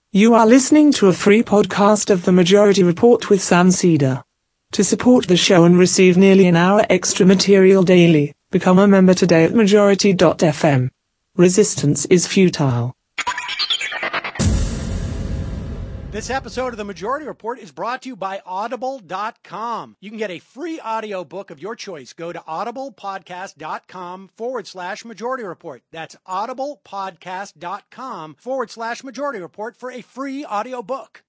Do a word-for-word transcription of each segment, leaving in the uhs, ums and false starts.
You are listening to a free podcast of The Majority Report with Sam Seder. To support the show and receive nearly an hour extra material daily, become a member today at majority dot f m. Resistance is futile. This episode of The Majority Report is brought to you by audible dot com. You can get a free audio book of your choice. Go to audiblepodcast.com forward slash majority report. That's audiblepodcast.com forward slash majority report for a free audio book.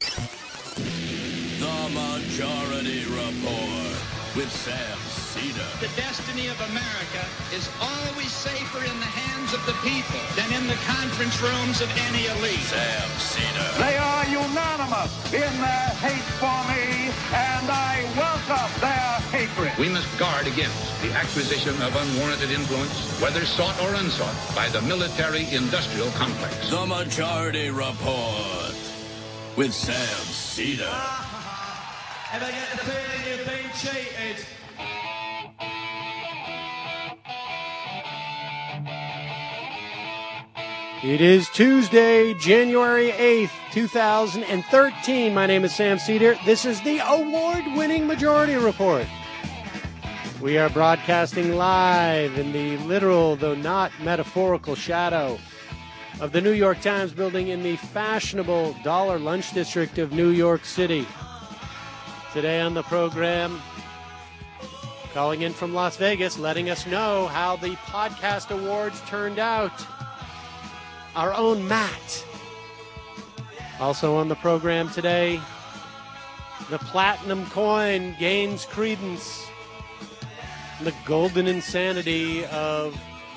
The Majority Report with Sam Seder. The destiny of America is always safer in the hands of the people than in the conference rooms of any elite. Sam Seder. They are unanimous in their hate for me, and I welcome their hatred. We must guard against the acquisition of unwarranted influence, whether sought or unsought, by the military-industrial complex. The Majority Report with Sam Seder. And I get the feeling you've been cheated. It is Tuesday, January eighth, two thousand thirteen. My name is Sam Seder. This is the award-winning Majority Report. We are broadcasting live in the literal, though not metaphorical, shadow of the New York Times building in the fashionable Dollar Lunch District of New York City. Today on the program, calling in from Las Vegas, letting us know how the podcast awards turned out. Our own Matt. Also on the program today, the platinum coin gains credence. The golden insanity of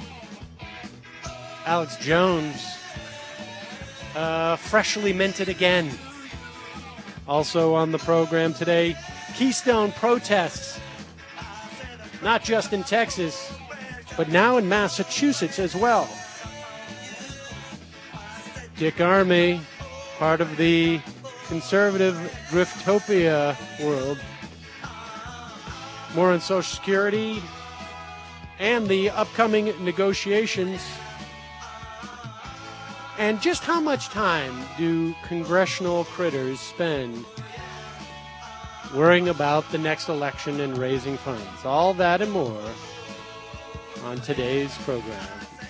Alex Jones, uh, freshly minted again. Also on the program today, Keystone protests, not just in Texas, but now in Massachusetts as well. Dick Armey, part of the conservative Griftopia world. More on Social Security and the upcoming negotiations. And just how much time do congressional critters spend worrying about the next election and raising funds? All that and more on today's program.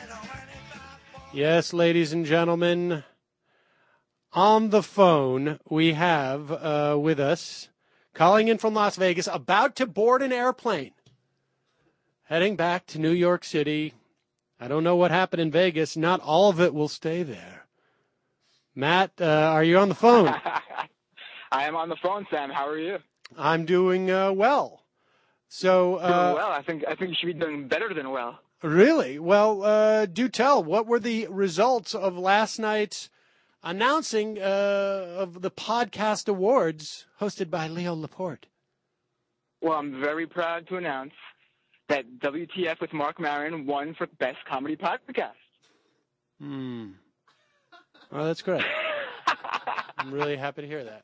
Yes, ladies and gentlemen, on the phone we have uh, with us, calling in from Las Vegas, about to board an airplane, heading back to New York City. I don't know what happened in Vegas. Not all of it will stay there. Matt, uh, are you on the phone? I am on the phone, Sam. How are you? I'm doing uh, well. So uh, doing well. I think I think you should be doing better than well. Really? Well, uh, do tell. What were the results of last night's announcing uh, of the podcast awards hosted by Leo Laporte? Well, I'm very proud to announce that W T F with Mark Maron won for Best Comedy Podcast. Hmm. Well, that's great. I'm really happy to hear that.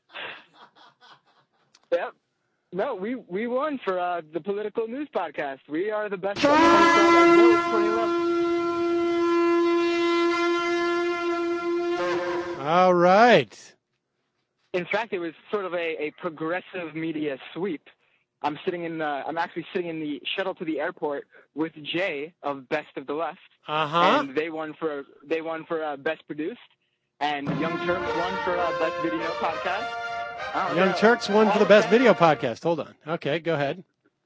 Yep. No, we, we won for uh, the Political News Podcast. We are the best. All right. In fact, it was sort of a, a progressive media sweep. I'm sitting in. Uh, I'm actually sitting in the shuttle to the airport with Jay of Best of the Left, uh-huh. and they won for they won for uh, Best Produced, and Young Turks won for uh, Best Video Podcast. Young Turks won for the Best Video Podcast. Hold on. Okay, go ahead.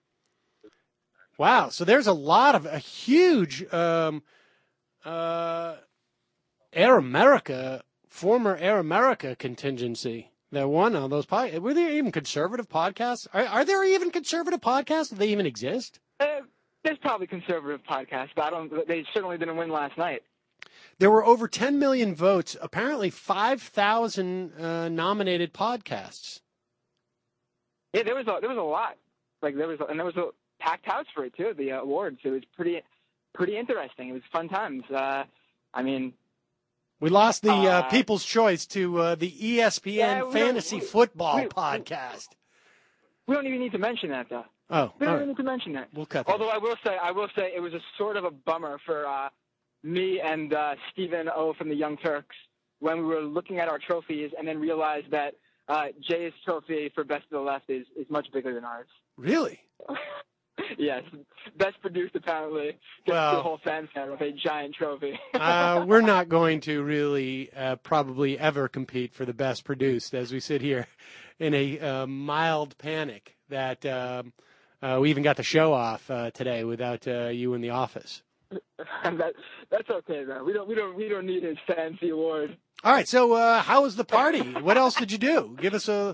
Wow, so there's a lot of a huge um, uh, Air America, former Air America contingency that won on those podcasts. Were there even conservative podcasts? Are, are there even conservative podcasts? Do they even exist? Uh, there's probably conservative podcasts, but I don't. They certainly didn't win last night. There were over ten million votes. Apparently, five thousand uh, nominated podcasts. Yeah, there was a, there was a lot. Like there was, a, and there was a packed house for it too. The uh, awards. It was pretty, pretty interesting. It was fun times. Uh, I mean, we lost the uh, uh, People's Choice to uh, the E S P N yeah, Fantasy we, Football we, podcast. We don't even need to mention that, though. Oh, we don't right. need to mention that. We'll cut that. Although I will say, I will say, it was a sort of a bummer for uh, me and uh, Stephen O from the Young Turks when we were looking at our trophies and then realized that uh, Jay's trophy for Best of the Left is, is much bigger than ours. Really? Yes. Best produced, apparently, gets Well, the whole fan center with a giant trophy. uh, we're not going to really uh, probably ever compete for the best produced as we sit here in a uh, mild panic that um, uh, we even got the show off uh, today without uh, you in the office. that, that's okay, man. We don't, we don't, we don't need his fancy award. All right. So uh, how was the party? What else did you do? Give us a...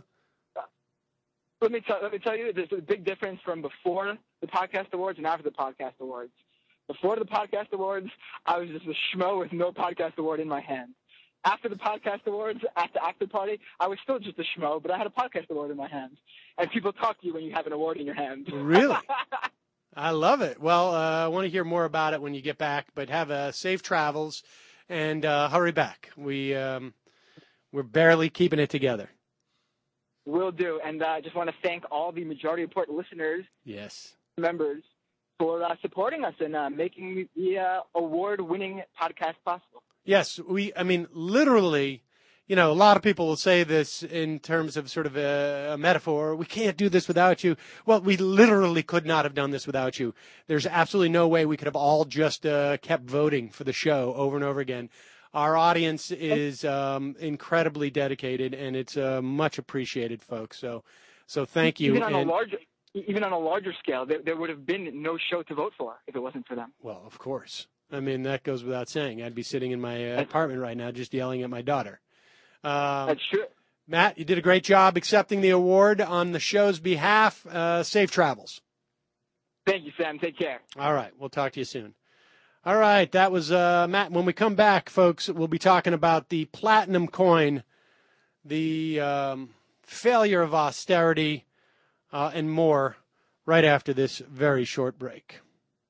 Let me tell let me tell you, there's a big difference from before the Podcast Awards and after the Podcast Awards. Before the Podcast Awards, I was just a schmo with no Podcast Award in my hand. After the Podcast Awards, at the after party, I was still just a schmo, but I had a Podcast Award in my hand. And people talk to you when you have an award in your hand. Really? I love it. Well, uh, I want to hear more about it when you get back, but have uh, safe travels and uh, hurry back. We um, we're barely keeping it together. Will do. And I uh, just want to thank all the Majority Report listeners, yes, members, for uh, supporting us and uh, making the uh, award-winning podcast possible. Yes, we. I mean, literally, you know, a lot of people will say this in terms of sort of a, a metaphor. We can't do this without you. Well, we literally could not have done this without you. There's absolutely no way we could have all just uh, kept voting for the show over and over again. Our audience is um, incredibly dedicated, and it's uh, much appreciated, folks. So, so thank you. Even on and, a larger, even on a larger scale, there, there would have been no show to vote for if it wasn't for them. Well, of course. I mean, that goes without saying. I'd be sitting in my uh, apartment right now just yelling at my daughter. Um, That's true. Matt, you did a great job accepting the award on the show's behalf. Uh, safe travels. Thank you, Sam. Take care. All right. We'll talk to you soon. All right, that was uh, Matt. When we come back, folks, we'll be talking about the platinum coin, the um, failure of austerity, uh, and more right after this very short break.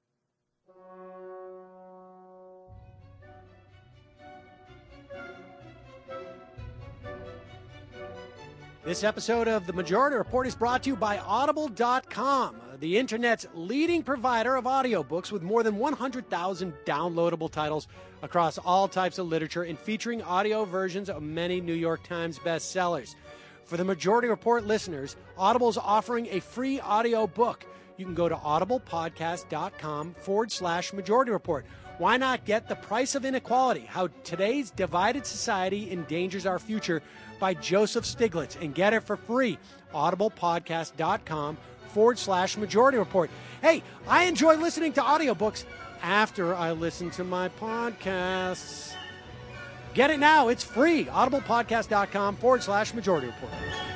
This episode of The Majority Report is brought to you by Audible dot com, the Internet's leading provider of audiobooks with more than one hundred thousand downloadable titles across all types of literature and featuring audio versions of many New York Times bestsellers. For The Majority Report listeners, Audible is offering a free audio book. You can go to audiblepodcast.com forward slash Majority Report. Why not get The Price of Inequality, How Today's Divided Society Endangers Our Future by Joseph Stiglitz, and get it for free. audiblepodcast.com forward slash Majority Report. Hey, I enjoy listening to audiobooks after I listen to my podcasts. Get it now. It's free. audiblepodcast.com forward slash Majority Report.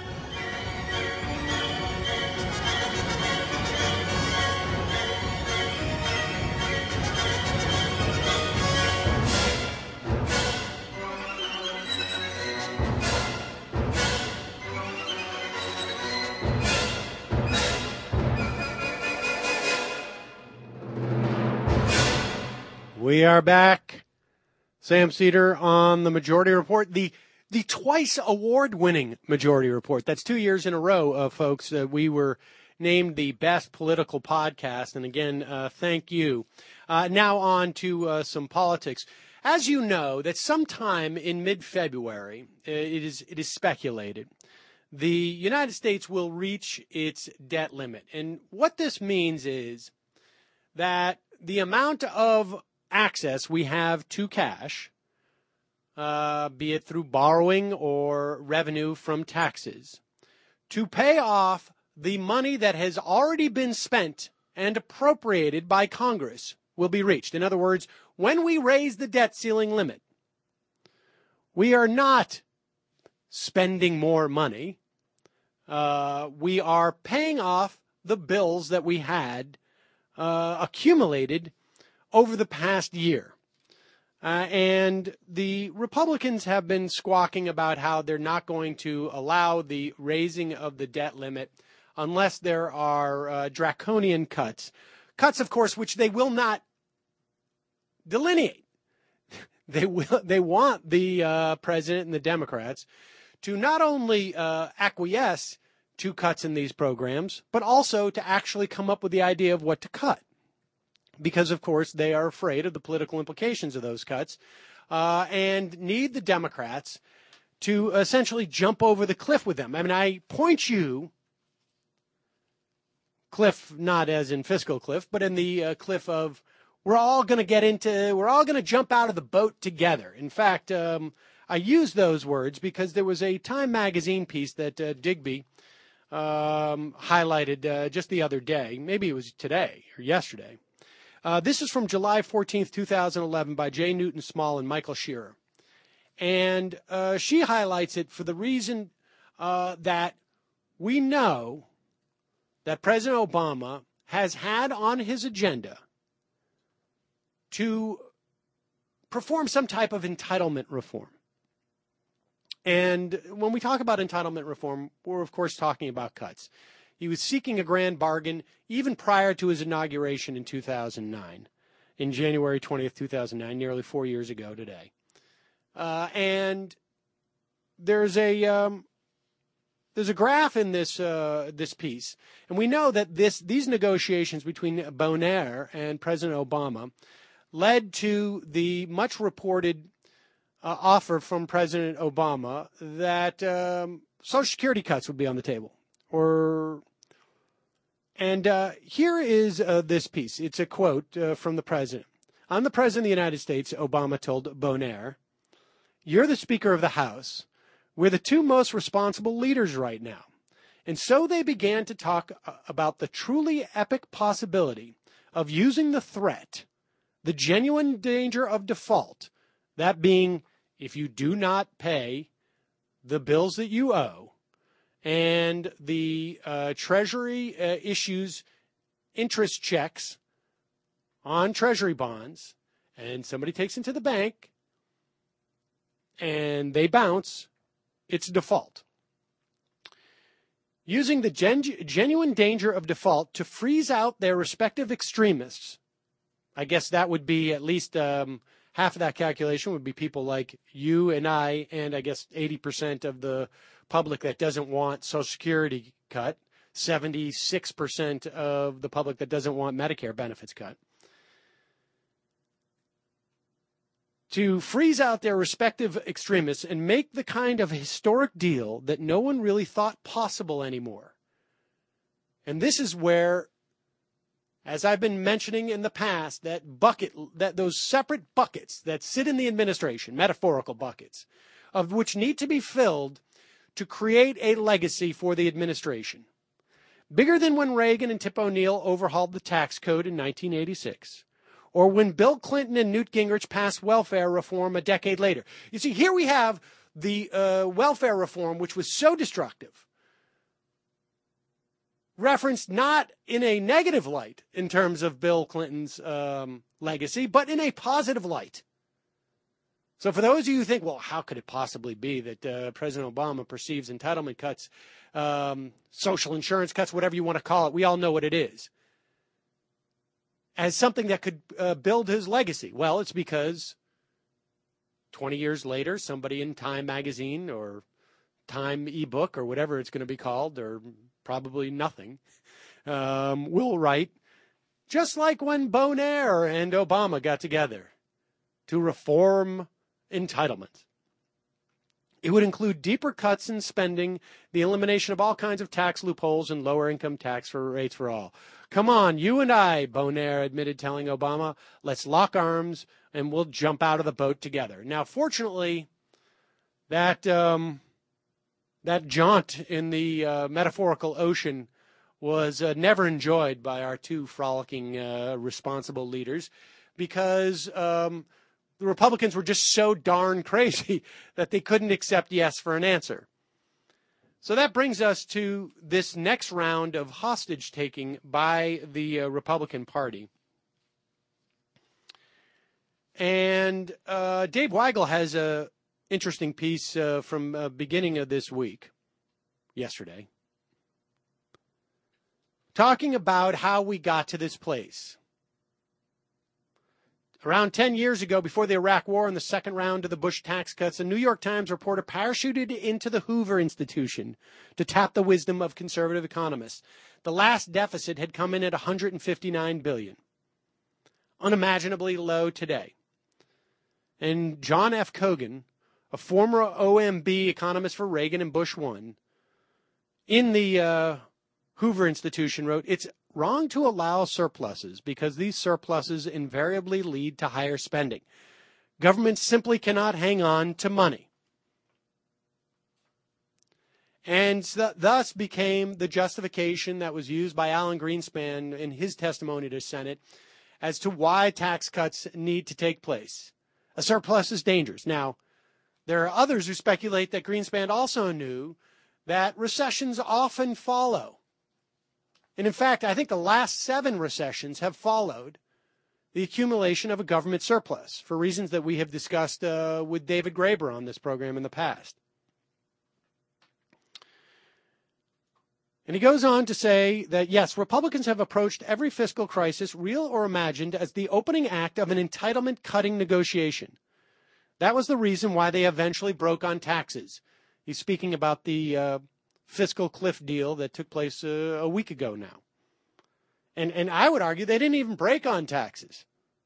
We are back. Sam Seder on the Majority Report, the the twice award-winning Majority Report. That's two years in a row, uh, folks. Uh, we were named the best political podcast, and again, uh, thank you. Uh, now on to uh, some politics. As you know, that sometime in mid-February, uh, it is it is speculated the United States will reach its debt limit, and what this means is that the amount of access we have to cash, uh, be it through borrowing or revenue from taxes, to pay off the money that has already been spent and appropriated by Congress will be reached. In other words, when we raise the debt ceiling limit, we are not spending more money. Uh, we are paying off the bills that we had uh, accumulated over the past year. Uh, and the Republicans have been squawking about how they're not going to allow the raising of the debt limit unless there are uh, draconian cuts. Cuts, of course, which they will not delineate. They will. They want the uh, president and the Democrats to not only uh, acquiesce to cuts in these programs, but also to actually come up with the idea of what to cut. Because, of course, they are afraid of the political implications of those cuts, uh, and need the Democrats to essentially jump over the cliff with them. I mean, I point you, cliff not as in fiscal cliff, but in the uh, cliff of we're all going to get into, we're all going to jump out of the boat together. In fact, um, I use those words because there was a Time magazine piece that uh, Digby um, highlighted uh, just the other day. Maybe it was today or yesterday. Uh, this is from July fourteenth, twenty eleven by J. Newton Small and Michael Shearer. And uh, she highlights it for the reason uh, that we know that President Obama has had on his agenda to perform some type of entitlement reform. And when we talk about entitlement reform, we're, of course, talking about cuts. He was seeking a grand bargain even prior to his inauguration in two thousand nine, in January twentieth, two thousand nine, nearly four years ago today. Uh, and there's a um, there's a graph in this uh, this piece, and we know that this these negotiations between Bonaire and President Obama led to the much reported uh, offer from President Obama that um, Social Security cuts would be on the table. Or and uh, here is uh, this piece. It's a quote uh, from the president. "I'm the president of the United States," Obama told Bonaire. "You're the Speaker of the House. We're the two most responsible leaders right now." And so they began to talk about the truly epic possibility of using the threat, the genuine danger of default, that being if you do not pay the bills that you owe, and the uh, Treasury uh, issues interest checks on Treasury bonds, and somebody takes them to the bank, and they bounce, it's default. Using the gen- genuine danger of default to freeze out their respective extremists, I guess that would be at least um, half of that calculation would be people like you and I, and I guess eighty percent of the public that doesn't want Social Security cut, seventy-six percent of the public that doesn't want Medicare benefits cut. To freeze out their respective extremists and make the kind of historic deal that no one really thought possible anymore. And this is where, as I've been mentioning in the past, that bucket, that those separate buckets that sit in the administration, metaphorical buckets, of which need to be filled to create a legacy for the administration. Bigger than when Reagan and Tip O'Neill overhauled the tax code in nineteen eighty-six. Or when Bill Clinton and Newt Gingrich passed welfare reform a decade later. You see, here we have the uh, welfare reform, which was so destructive, referenced not in a negative light in terms of Bill Clinton's um, legacy, but in a positive light. So for those of you who think, well, how could it possibly be that uh, President Obama perceives entitlement cuts, um, social insurance cuts, whatever you want to call it, we all know what it is, as something that could uh, build his legacy? Well, it's because twenty years later, somebody in Time magazine or Time ebook or whatever it's going to be called, or probably nothing, um, will write, just like when Bonaire and Obama got together to reform entitlement. It would include deeper cuts in spending, the elimination of all kinds of tax loopholes, and lower income tax for rates for all. Come on, you and I, Bonaire admitted, telling Obama, let's lock arms and we'll jump out of the boat together. Now, fortunately, that um, that jaunt in the uh, metaphorical ocean was uh, never enjoyed by our two frolicking, uh, responsible leaders, because um, the Republicans were just so darn crazy that they couldn't accept yes for an answer. So that brings us to this next round of hostage taking by the uh, Republican Party. And uh, Dave Weigel has an interesting piece uh, from uh, beginning of this week, yesterday, talking about how we got to this place. Around ten years ago, before the Iraq War and the second round of the Bush tax cuts, a New York Times reporter parachuted into the Hoover Institution to tap the wisdom of conservative economists. The last deficit had come in at one hundred fifty-nine billion dollars, unimaginably low today. And John F. Kogan, a former O M B economist for Reagan and Bush one, in the uh, Hoover Institution wrote, "It's wrong to allow surpluses because these surpluses invariably lead to higher spending. Governments simply cannot hang on to money." And th- thus became the justification that was used by Alan Greenspan in his testimony to the Senate as to why tax cuts need to take place. A surplus is dangerous. Now, there are others who speculate that Greenspan also knew that recessions often follow. And in fact, I think the last seven recessions have followed the accumulation of a government surplus for reasons that we have discussed uh, with David Graeber on this program in the past. And he goes on to say that, yes, Republicans have approached every fiscal crisis, real or imagined, as the opening act of an entitlement-cutting negotiation. That was the reason why they eventually broke on taxes. He's speaking about the uh, fiscal cliff deal that took place uh, a week ago now. And, and I would argue they didn't even break on taxes.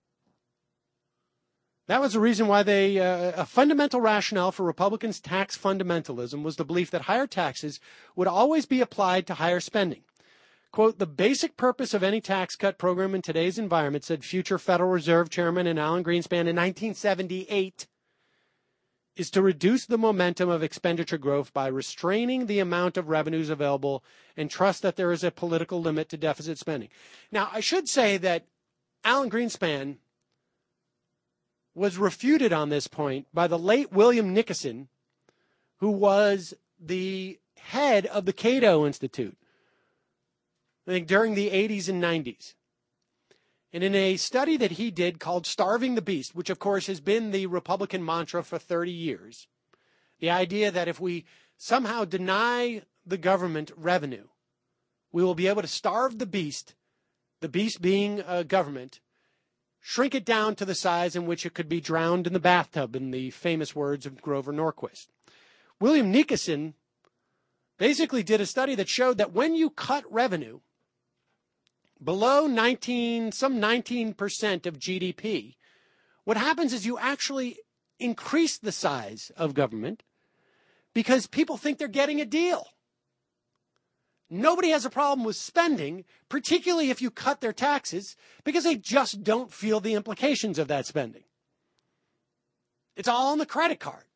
That was the reason why they, uh, a fundamental rationale for Republicans' tax fundamentalism was the belief that higher taxes would always be applied to higher spending. Quote, "The basic purpose of any tax cut program in today's environment," said future Federal Reserve Chairman and Alan Greenspan in nineteen seventy-eight, "is to reduce the momentum of expenditure growth by restraining the amount of revenues available and trust that there is a political limit to deficit spending." Now, I should say that Alan Greenspan was refuted on this point by the late William Nickerson, who was the head of the Cato Institute, I think during the eighties and nineties. And in a study that he did called Starving the Beast, which of course has been the Republican mantra for thirty years, the idea that if we somehow deny the government revenue, we will be able to starve the beast, the beast being a government, shrink it down to the size in which it could be drowned in the bathtub, in the famous words of Grover Norquist. William Nickerson basically did a study that showed that when you cut revenue below nineteen, some nineteen percent of G D P, what happens is you actually increase the size of government because people think they're getting a deal. Nobody has a problem with spending, particularly if you cut their taxes, because they just don't feel the implications of that spending. It's all on the credit card.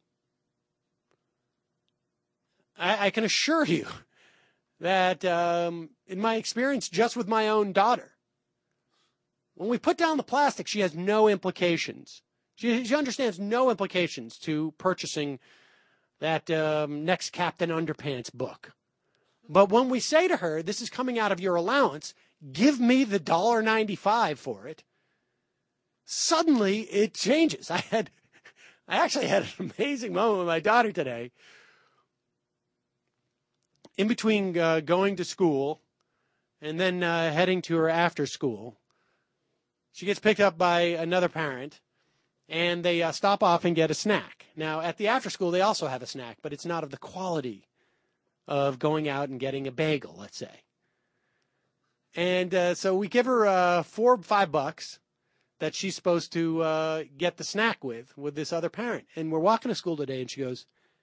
I, I can assure you that um, in my experience just with my own daughter, when we put down the plastic, she has no implications. She, she understands no implications to purchasing that um, next Captain Underpants book. But when we say to her, this is coming out of your allowance, give me the one dollar ninety-five for it, suddenly it changes. I had, I actually had an amazing moment with my daughter today. In between uh, going to school and then uh, heading to her after school, she gets picked up by another parent, and they uh, stop off and get a snack. Now, at the after school, they also have a snack, but it's not of the quality of going out and getting a bagel, let's say. And uh, so we give her uh, four or five bucks that she's supposed to uh, get the snack with, with this other parent. And we're walking to school today, and she goes,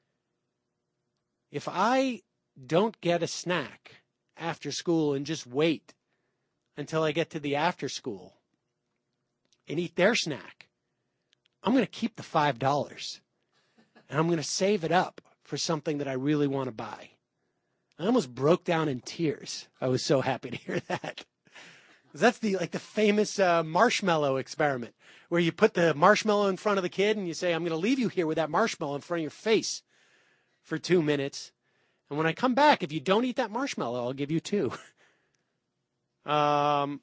if I don't get a snack after school and just wait until I get to the after school and eat their snack, I'm going to keep the five dollars, and I'm going to save it up for something that I really want to buy. I almost broke down in tears. I was so happy to hear that. That's the like the famous uh, marshmallow experiment, where you put the marshmallow in front of the kid and you say, I'm going to leave you here with that marshmallow in front of your face for two minutes. And when I come back, if you don't eat that marshmallow, I'll give you two. um,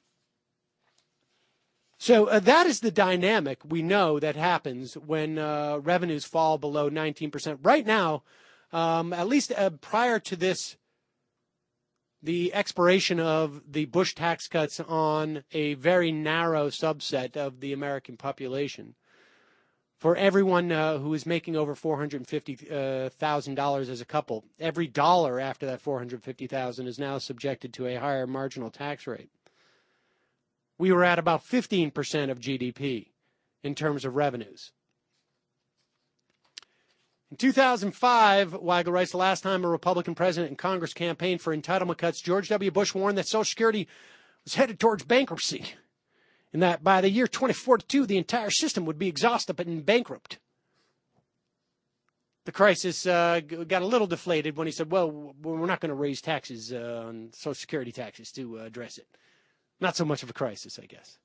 so uh, that is the dynamic we know that happens when uh, revenues fall below nineteen percent. Right now, um, at least uh, prior to this, the expiration of the Bush tax cuts on a very narrow subset of the American population, for everyone uh, who is making over four hundred fifty thousand dollars as a couple, every dollar after that four hundred fifty thousand dollars is now subjected to a higher marginal tax rate. We were at about fifteen percent of G D P in terms of revenues. In two thousand five, Weigel writes, the last time a Republican president and Congress campaigned for entitlement cuts, George W. Bush warned that Social Security was headed towards bankruptcy, and that by the year twenty forty-two, the entire system would be exhausted and bankrupt. The crisis uh, got a little deflated when he said, well, we're not going to raise taxes uh, on Social Security taxes to uh, address it. Not so much of a crisis, I guess.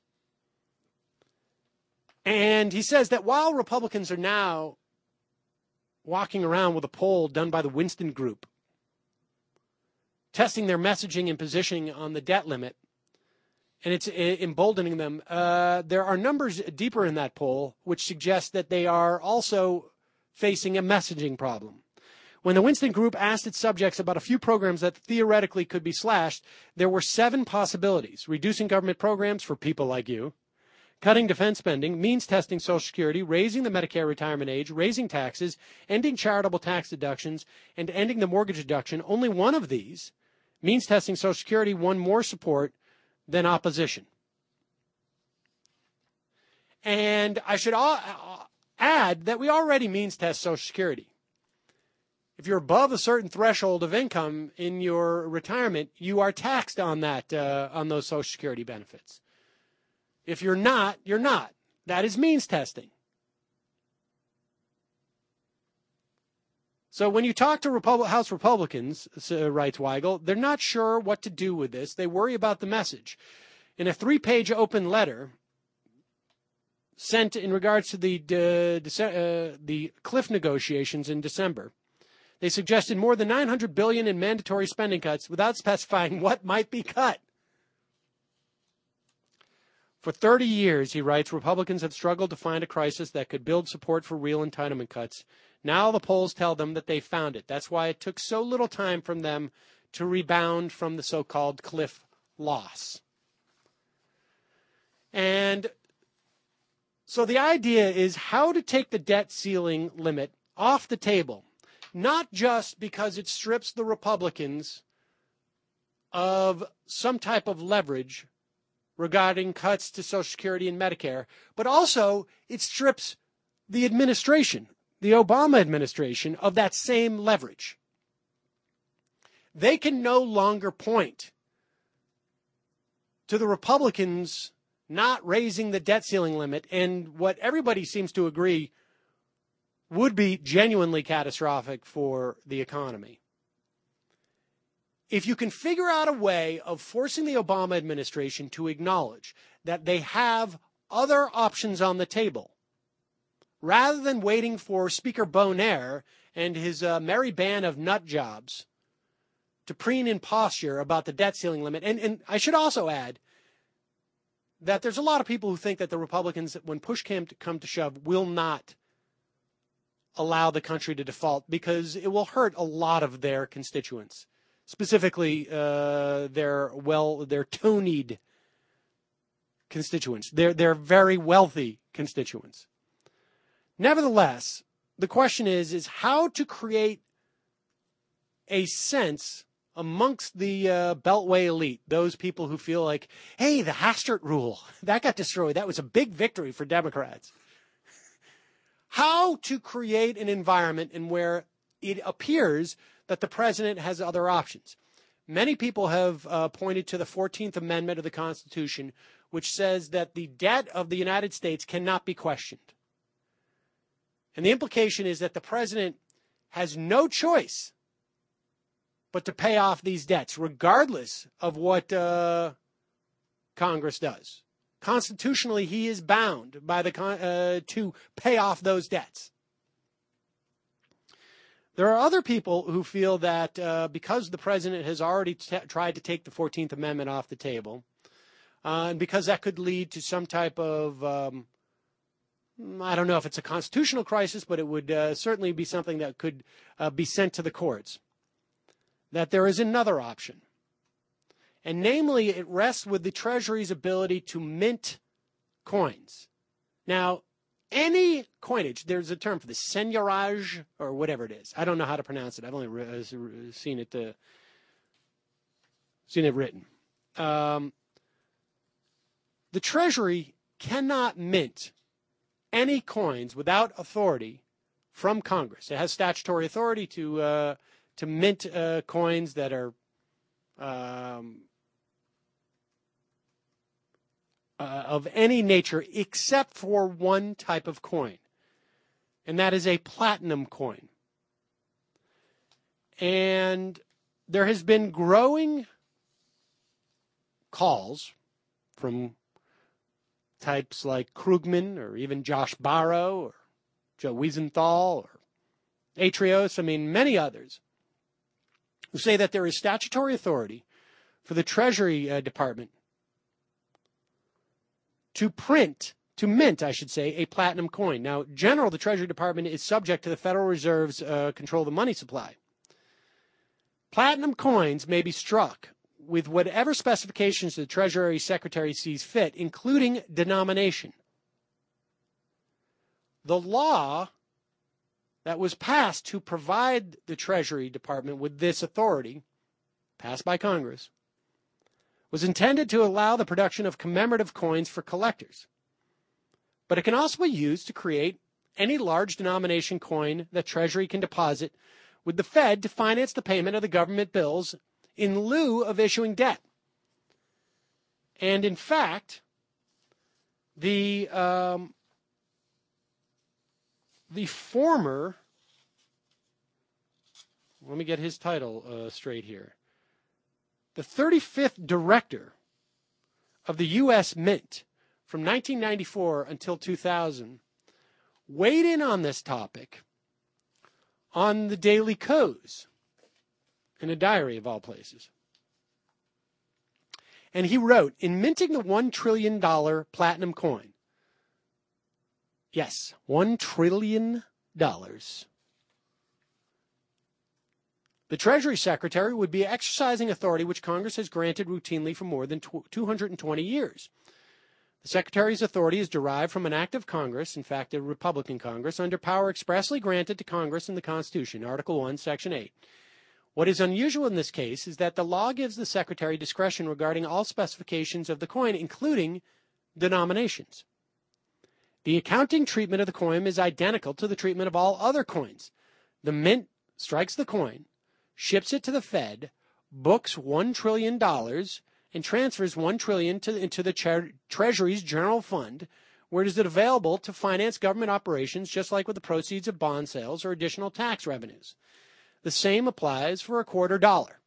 And he says that while Republicans are now walking around with a poll done by the Winston Group, testing their messaging and positioning on the debt limit, and it's emboldening them, uh, there are numbers deeper in that poll which suggest that they are also facing a messaging problem. When the Winston Group asked its subjects about a few programs that theoretically could be slashed, there were seven possibilities: reducing government programs for people like you, cutting defense spending, means testing Social Security, raising the Medicare retirement age, raising taxes, ending charitable tax deductions, and ending the mortgage deduction. Only one of these, means testing Social Security, won more support than opposition. And I should add that we already means test Social Security. If you're above a certain threshold of income in your retirement, you are taxed on that, uh, on those Social Security benefits. If you're not, you're not. That is means testing. So when you talk to Repub- House Republicans, uh, writes Weigel, they're not sure what to do with this. They worry about the message. In a three-page open letter sent in regards to the de- de- uh, the cliff negotiations in December, they suggested more than nine hundred billion dollars in mandatory spending cuts without specifying what might be cut. For thirty years, he writes, Republicans have struggled to find a crisis that could build support for real entitlement cuts. Now the polls tell them that they found it. That's why it took so little time from them to rebound from the so-called cliff loss. And so the idea is how to take the debt ceiling limit off the table, not just because it strips the Republicans of some type of leverage regarding cuts to Social Security and Medicare, but also it strips the administration, the Obama administration, of that same leverage. They can no longer point to the Republicans not raising the debt ceiling limit and what everybody seems to agree would be genuinely catastrophic for the economy. If you can figure out a way of forcing the Obama administration to acknowledge that they have other options on the table, rather than waiting for Speaker Bonaire and his uh, merry band of nut jobs to preen in posture about the debt ceiling limit. And, and I should also add that there's a lot of people who think that the Republicans, when push came to come to shove, will not allow the country to default because it will hurt a lot of their constituents. Specifically, uh, their well, their Tony'd constituents, their their very wealthy constituents. Nevertheless, the question is is how to create a sense amongst the uh, Beltway elite, those people who feel like, hey, the Hastert rule, that got destroyed. That was a big victory for Democrats. How to create an environment in where it appears that the president has other options. Many people have uh, pointed to the fourteenth Amendment of the Constitution, which says that the debt of the United States cannot be questioned. And the implication is that the president has no choice but to pay off these debts, regardless of what uh, Congress does. Constitutionally, he is bound by the con- uh, to pay off those debts. There are other people who feel that uh, because the president has already t- tried to take the fourteenth Amendment off the table, uh, and because that could lead to some type of, um, I don't know if it's a constitutional crisis, but it would uh, certainly be something that could uh, be sent to the courts, that there is another option. And namely, it rests with the Treasury's ability to mint coins. Now, any coinage, there's a term for this, seigneurage, or whatever it is. I don't know how to pronounce it. I've only re- seen it uh, seen it written. Um, the Treasury cannot mint any coins without authority from Congress. It has statutory authority to uh, to mint uh, coins that are um, uh, of any nature except for one type of coin, and that is a platinum coin. And there has been growing calls from types like Krugman or even Josh Barro or Joe Wiesenthal or Atrios, I mean, many others, who say that there is statutory authority for the Treasury uh, Department to print, to mint, I should say, a platinum coin. Now, in general, the Treasury Department is subject to the Federal Reserve's uh, control of the money supply. Platinum coins may be struck with whatever specifications the Treasury Secretary sees fit, including denomination. The law that was passed to provide the Treasury Department with this authority, passed by Congress, was intended to allow the production of commemorative coins for collectors. But it can also be used to create any large denomination coin that Treasury can deposit with the Fed to finance the payment of the government bills in lieu of issuing debt. And in fact, the um, the former, let me get his title uh, straight here, the thirty-fifth director of the U S Mint from nineteen ninety-four until two thousand weighed in on this topic on the Daily Kos, in a diary of all places. And he wrote, in minting the one trillion dollars platinum coin, yes, one trillion dollars, the Treasury Secretary would be exercising authority which Congress has granted routinely for more than two hundred twenty years. The Secretary's authority is derived from an act of Congress, in fact, a Republican Congress, under power expressly granted to Congress in the Constitution, Article one, Section eight. What is unusual in this case is that the law gives the Secretary discretion regarding all specifications of the coin, including denominations. The accounting treatment of the coin is identical to the treatment of all other coins. The Mint strikes the coin, ships it to the Fed, books one trillion dollars, and transfers one trillion dollars to, into the tre- Treasury's general fund, where it is available to finance government operations, just like with the proceeds of bond sales or additional tax revenues. The same applies for a quarter dollar,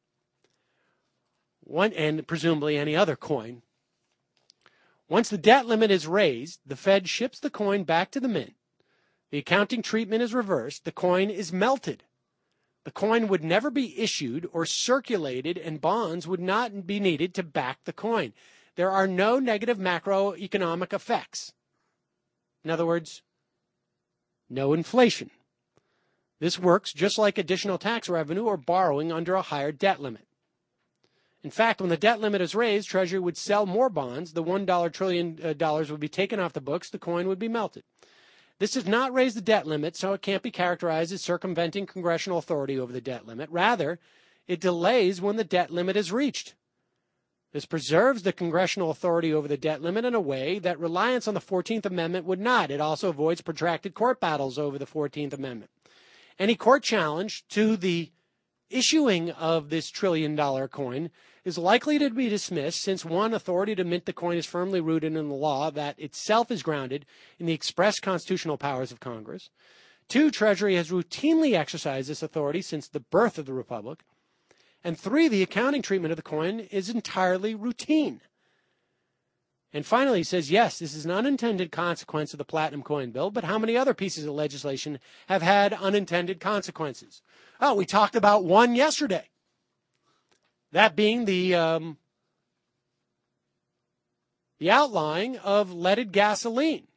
one, and presumably any other coin. Once the debt limit is raised, the Fed ships the coin back to the Mint. The accounting treatment is reversed. The coin is melted. The coin would never be issued or circulated, and bonds would not be needed to back the coin. There are no negative macroeconomic effects. In other words, no inflation. This works just like additional tax revenue or borrowing under a higher debt limit. In fact, when the debt limit is raised, Treasury would sell more bonds. The one trillion dollars would be taken off the books. The coin would be melted. This does not raise the debt limit, so it can't be characterized as circumventing congressional authority over the debt limit. Rather, it delays when the debt limit is reached. This preserves the congressional authority over the debt limit in a way that reliance on the fourteenth Amendment would not. It also avoids protracted court battles over the fourteenth Amendment. Any court challenge to the issuing of this trillion-dollar coin is likely to be dismissed, since one, authority to mint the coin is firmly rooted in the law that itself is grounded in the express constitutional powers of Congress. Two, Treasury has routinely exercised this authority since the birth of the Republic. And three, the accounting treatment of the coin is entirely routine. And finally, he says, yes, this is an unintended consequence of the Platinum Coin Bill, but how many other pieces of legislation have had unintended consequences? Oh, we talked about one yesterday. That being the um, the outlawing of leaded gasoline.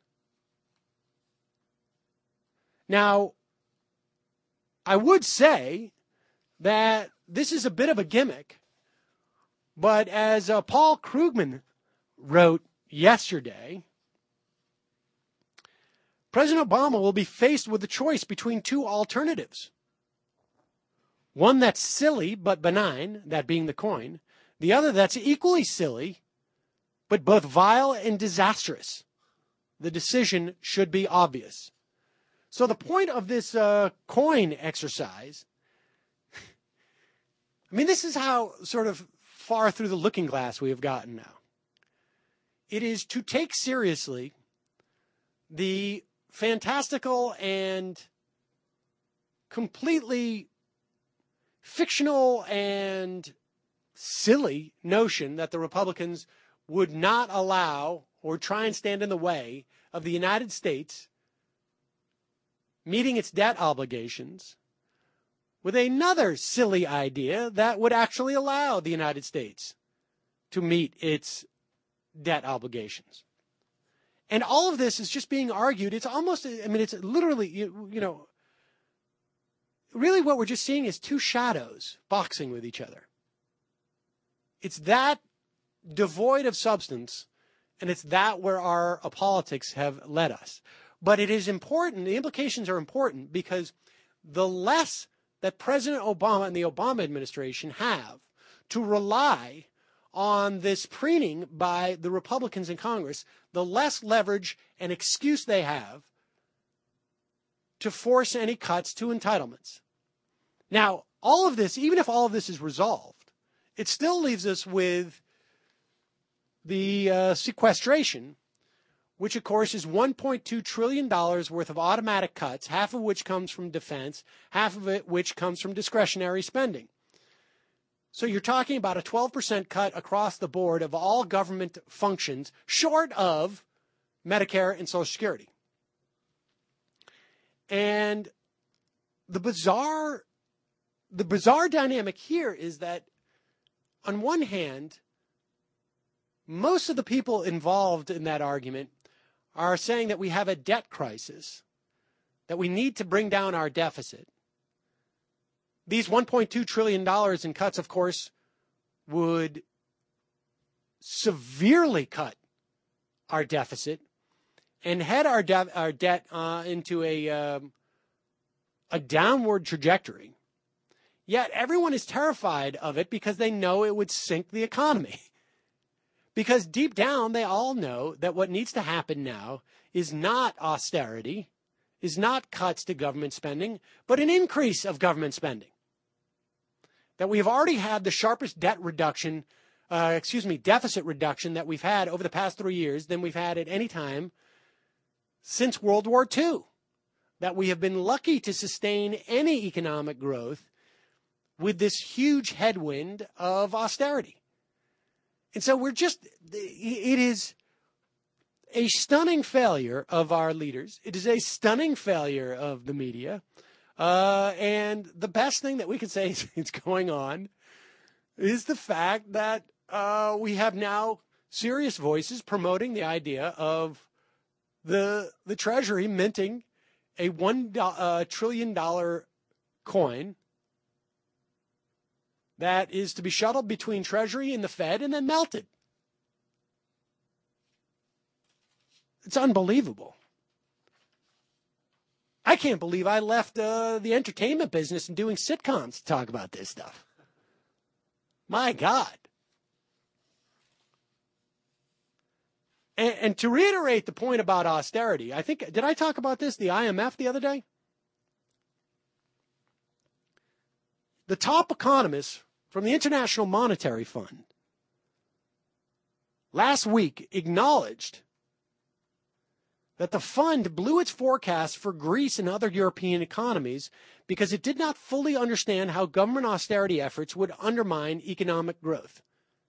Now, I would say that this is a bit of a gimmick, but as uh, Paul Krugman wrote yesterday, President Obama will be faced with the choice between two alternatives. One that's silly but benign, that being the coin. The other that's equally silly, but both vile and disastrous. The decision should be obvious. So the point of this uh, coin exercise, I mean, this is how sort of far through the looking glass we have gotten now. It is to take seriously the fantastical and completely fictional and silly notion that the Republicans would not allow or try and stand in the way of the United States meeting its debt obligations with another silly idea that would actually allow the United States to meet its debt obligations. And all of this is just being argued. It's almost, I mean, it's literally, you, you know, really what we're just seeing is two shadows boxing with each other. It's that devoid of substance, and it's that where our uh, politics have led us. But it is important, the implications are important, because the less that President Obama and the Obama administration have to rely on this preening by the Republicans in Congress, the less leverage and excuse they have to force any cuts to entitlements. Now, all of this, even if all of this is resolved, it still leaves us with the uh, sequestration, which, of course, is one point two trillion dollars worth of automatic cuts, half of which comes from defense, half of it which comes from discretionary spending. So you're talking about a twelve percent cut across the board of all government functions, short of Medicare and Social Security. And the bizarre, the bizarre dynamic here is that, on one hand, most of the people involved in that argument are saying that we have a debt crisis, that we need to bring down our deficit. These one point two trillion dollars in cuts, of course, would severely cut our deficit and head our, de- our debt uh, into a, um, a downward trajectory. Yet everyone is terrified of it because they know it would sink the economy. Because deep down, they all know that what needs to happen now is not austerity, is not cuts to government spending, but an increase of government spending. That we have already had the sharpest debt reduction, uh, excuse me, deficit reduction that we've had over the past three years than we've had at any time since World War Two. That we have been lucky to sustain any economic growth with this huge headwind of austerity. And so we're just, it is a stunning failure of our leaders. It is a stunning failure of the media. Uh, and the best thing that we can say is, is going on is the fact that uh, we have now serious voices promoting the idea of the the Treasury minting a one uh, trillion dollar coin that is to be shuttled between Treasury and the Fed and then melted. It's unbelievable. I can't believe I left uh, the entertainment business and doing sitcoms to talk about this stuff. My God. And, and to reiterate the point about austerity, I think, did I talk about this, the I M F the other day? The top economists from the International Monetary Fund last week acknowledged that the fund blew its forecast for Greece and other European economies because it did not fully understand how government austerity efforts would undermine economic growth.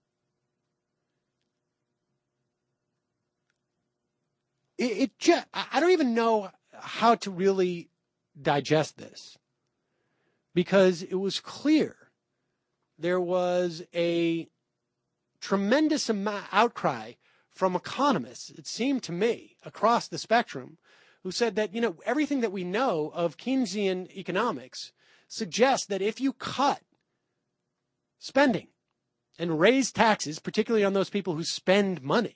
It, it just, I don't even know how to really digest this, because it was clear there was a tremendous amount outcry from economists, it seemed to me, across the spectrum, who said that, you know, everything that we know of Keynesian economics suggests that if you cut spending and raise taxes, particularly on those people who spend money,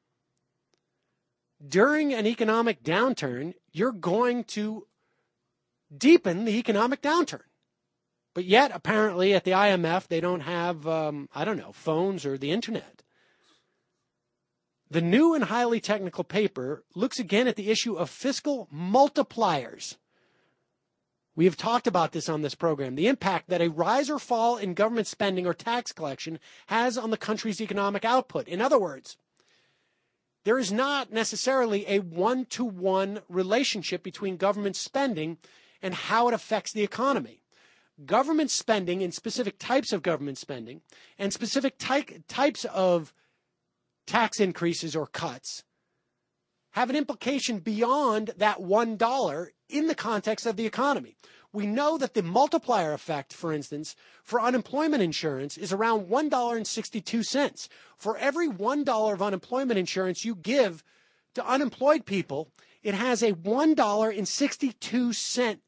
during an economic downturn, you're going to deepen the economic downturn. But yet, apparently, at the I M F, they don't have, um, I don't know, phones or the internet. The new and highly technical paper looks again at the issue of fiscal multipliers. We have talked about this on this program, the impact that a rise or fall in government spending or tax collection has on the country's economic output. In other words, there is not necessarily a one-to-one relationship between government spending and how it affects the economy. Government spending and specific types of government spending and specific ty- types of tax increases or cuts have an implication beyond that one dollar in the context of the economy. We know that the multiplier effect, for instance, for unemployment insurance is around one dollar and sixty-two cents. For every one dollar of unemployment insurance you give to unemployed people, it has a one dollar and sixty-two cents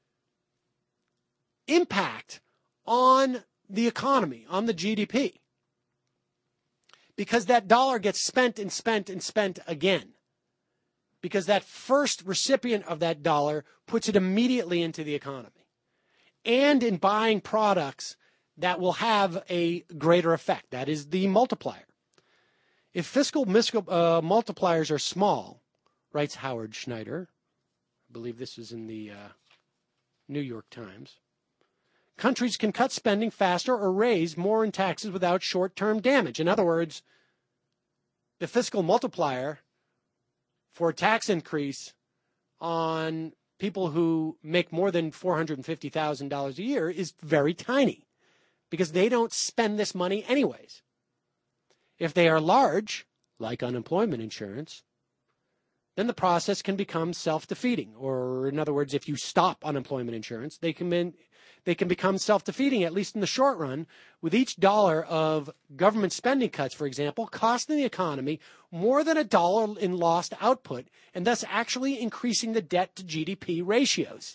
impact on the economy, on the G D P. Because that dollar gets spent and spent and spent again. Because that first recipient of that dollar puts it immediately into the economy. And in buying products that will have a greater effect. That is the multiplier. If fiscal uh, multipliers are small, writes Howard Schneider, I believe this is in the uh, New York Times, countries can cut spending faster or raise more in taxes without short-term damage. In other words, the fiscal multiplier for a tax increase on people who make more than four hundred fifty thousand dollars a year is very tiny because they don't spend this money anyways. If they are large, like unemployment insurance, then the process can become self-defeating. Or in other words, if you stop unemployment insurance, they can be, they can become self-defeating, at least in the short run, with each dollar of government spending cuts, for example, costing the economy more than a dollar in lost output, and thus actually increasing the debt to G D P ratios.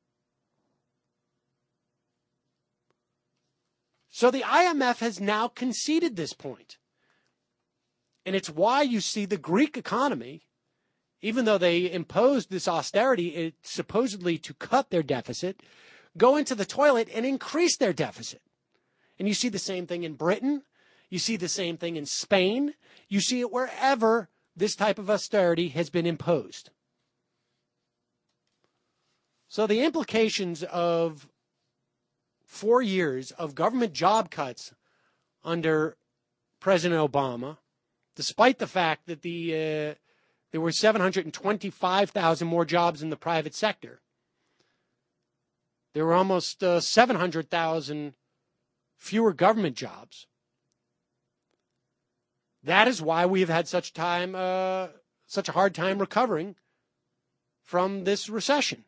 So the I M F has now conceded this point. And it's why you see the Greek economy, even though they imposed this austerity, it, supposedly to cut their deficit, go into the toilet and increase their deficit. And you see the same thing in Britain. You see the same thing in Spain. You see it wherever this type of austerity has been imposed. So the implications of four years of government job cuts under President Obama, despite the fact that the uh, there were seven hundred twenty-five thousand more jobs in the private sector. There were almost uh, seven hundred thousand fewer government jobs. That is why we have had such time, uh, such a hard time recovering from this recession.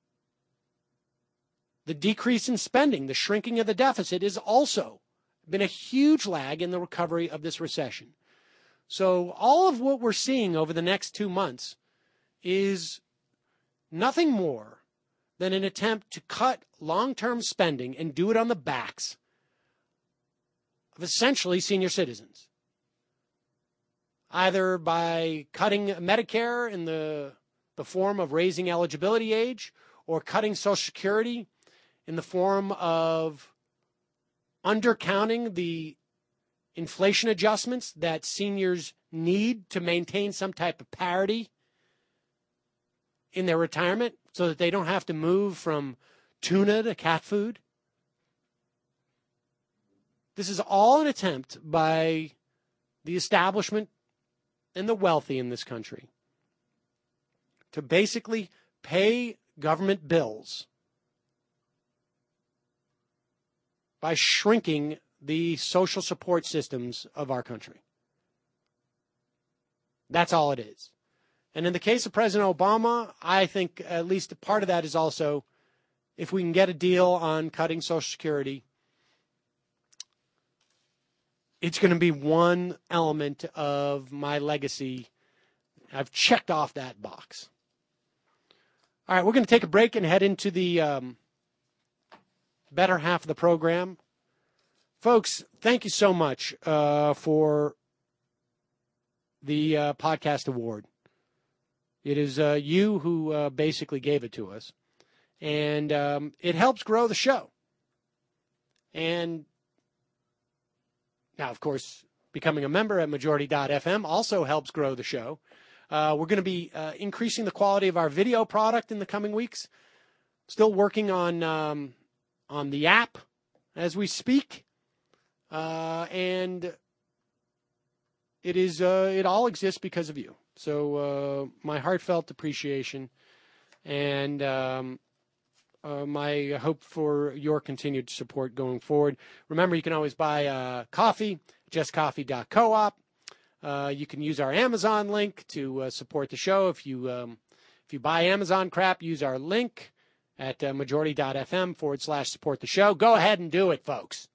The decrease in spending, the shrinking of the deficit, has also been a huge lag in the recovery of this recession. So all of what we're seeing over the next two months is nothing more than an attempt to cut long-term spending and do it on the backs of essentially senior citizens, either by cutting Medicare in the, the form of raising eligibility age or cutting Social Security in the form of undercounting the inflation adjustments that seniors need to maintain some type of parity in their retirement so that they don't have to move from tuna to cat food. This is all an attempt by the establishment and the wealthy in this country to basically pay government bills by shrinking the social support systems of our country. That's all it is. And in the case of President Obama, I think at least a part of that is also if we can get a deal on cutting Social Security, it's going to be one element of my legacy. I've checked off that box. All right, we're going to take a break and head into the um, better half of the program. Folks, thank you so much uh, for the uh, podcast award. It is uh, you who uh, basically gave it to us. And um, it helps grow the show. And now, of course, becoming a member at majority dot f m also helps grow the show. Uh, we're going to be uh, increasing the quality of our video product in the coming weeks. Still working on um, on the app as we speak, uh, and it is uh, it all exists because of you. So uh, my heartfelt appreciation and um, uh, my hope for your continued support going forward. Remember, you can always buy uh, coffee, just coffee dot coop. Uh, you can use our Amazon link to uh, support the show. If you um, if you buy Amazon crap, use our link at uh, majority dot f m forward slash support the show. Go ahead and do it, folks.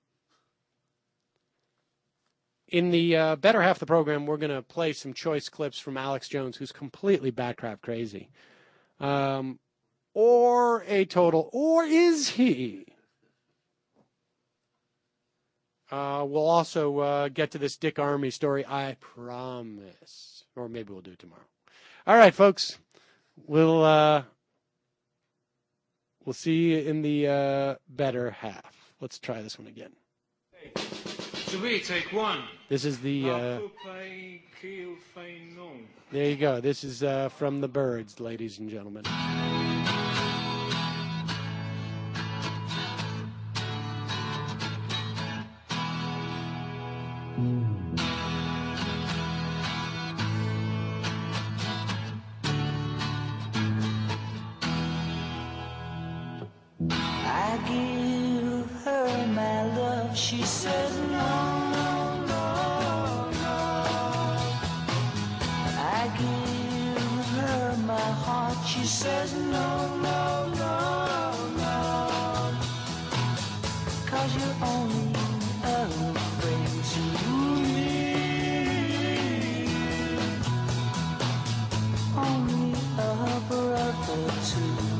In the uh, better half of the program, we're going to play some choice clips from Alex Jones, who's completely Batcraft crazy. Um, or a total, or is he? Uh, we'll also uh, get to this Dick Armey story, I promise. Or maybe we'll do it tomorrow. All right, folks. We'll uh, we'll see you in the uh, better half. Let's try this one again. To me, take one. This is the... Uh, there you go. This is uh, from the Birds, ladies and gentlemen. I give her my love, she says no, no, no, no. I give her my heart, she says no, no, no, no. Cause you're only a friend to me, only a brother to me.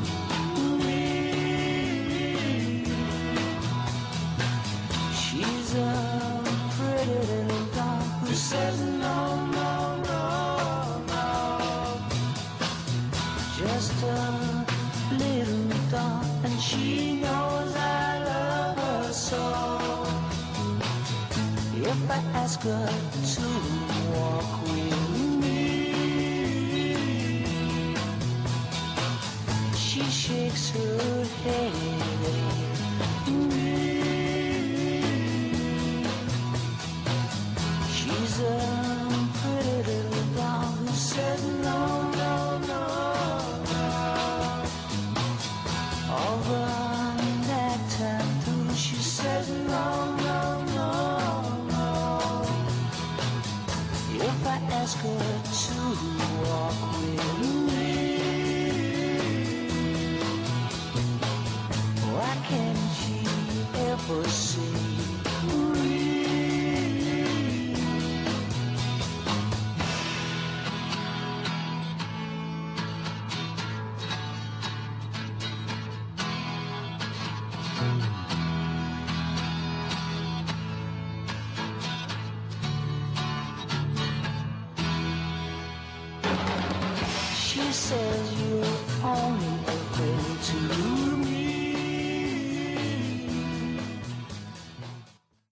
She's a pretty little dog who says no, no, no, no. Just a little dog, and she knows I love her so. If I ask her to walk with me, she shakes her head. She's a pretty little dog who says no, no, no, no. All the night time through she says no, no, no, no. If I ask her to walk with me, why can't she ever see? She says you're only a friend to me.